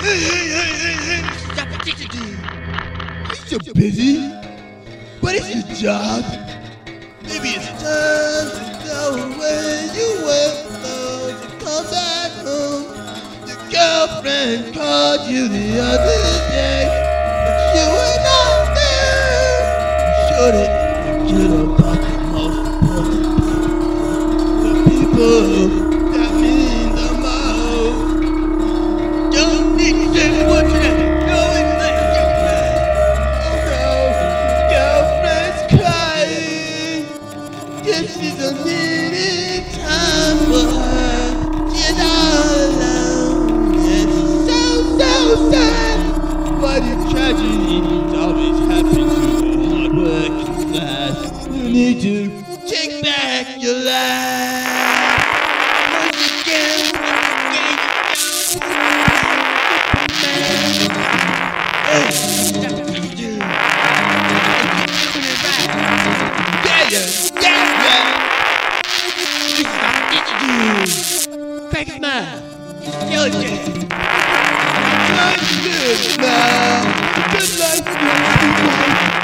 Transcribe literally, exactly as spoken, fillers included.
Hey, hey, hey, hey, hey, stop it, it, it. You're busy, but it's your job. Maybe it's time to go where you went, though, to come back home. Your girlfriend called you the other day, but you were not there. You shouldn't forget about the most important people, the people that mean the most. Don't need to say what you have. Go and let your man. Oh no, girlfriend's crying. Yes, she's a needed time for her. She's all alone. Yes, so, so sad. But the tragedies always happen to the hard-working class. You need to take back your life. Once again, once again, hey, stop it, do. Doing it right. Yeah, yeah, yeah, yeah. Stop it, do. Crack a smile. Yell at you. Good, good smile. Good life, good people.